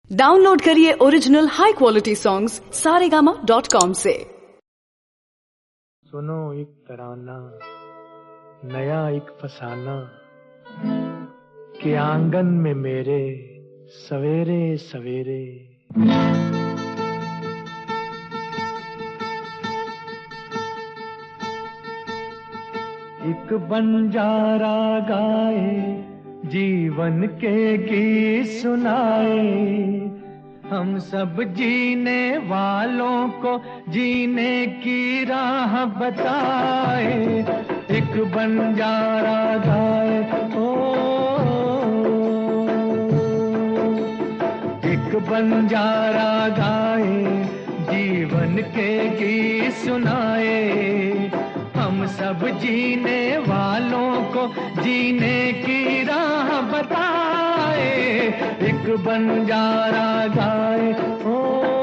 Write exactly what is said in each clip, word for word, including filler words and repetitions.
Download करिए original high quality songs Saregama dot com से। सुनो एक तराना नया एक फसाना के आंगन में मेरे सवेरे सवेरे। एक बंजारा गाए जीवन के गीत सुनाए, हम सब जीने वालों को जीने की राह बताए। एक बंजारा गाए ओ, एक बंजारा गाए जीवन के गीत सुनाए, हम सब जीने वालों को जीने की राह बताए। एक बंजारा गाए ओ,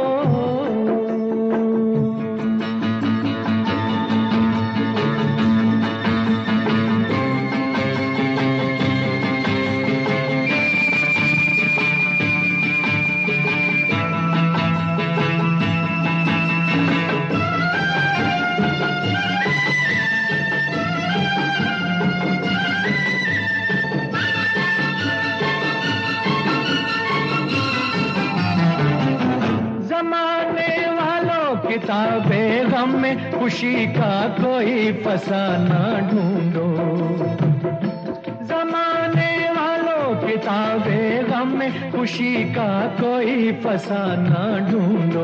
किताबें गम में खुशी का कोई फसाना ढूंढो। जमाने वालों किताबें गम में खुशी का कोई फसाना ढूंढो।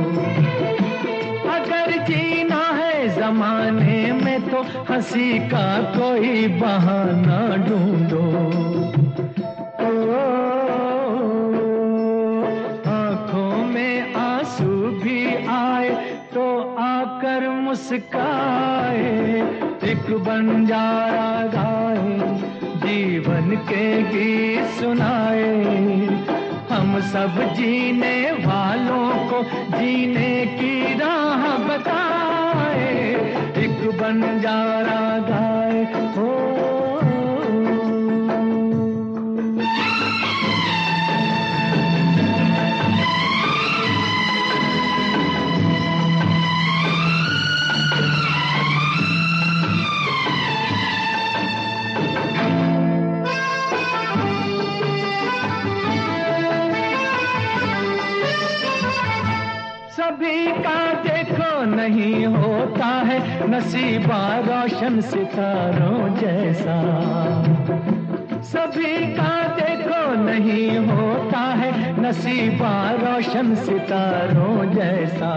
अगर जीना है जमाने में तो हंसी का कोई बहाना ढूंढो। आंखों में आंसू भी आए तो आकर मुस्काए। एक बंजारा गाए जीवन के गीत सुनाए, हम सब जीने वालों को जीने की राह बताए। एक बंजारा गाए हो, सभी का देखो नहीं होता है नसीबा रोशन सितारों जैसा। सभी का देखो नहीं होता है नसीबा रोशन सितारों जैसा।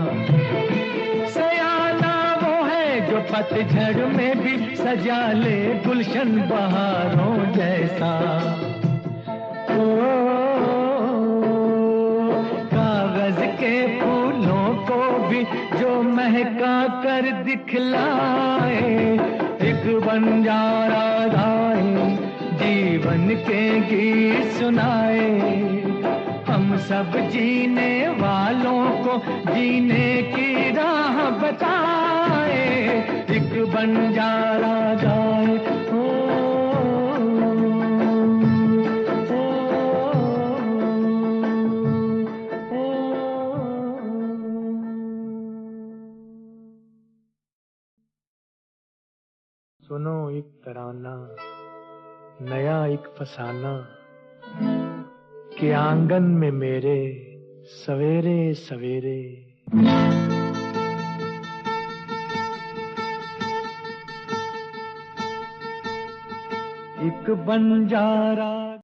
सयाना वो है जो पतझड़ में भी सजा ले गुलशन बहारों जैसा। ओ, के फूलों को भी जो महका कर दिखलाए। एक बंजारा गाए जीवन के गीत सुनाए, हम सब जीने वालों को जीने की राह बताए। एक बंजारा गाए ओ, सुनो एक तराना नया एक फसाना के आंगन में मेरे सवेरे सवेरे। एक बंजारा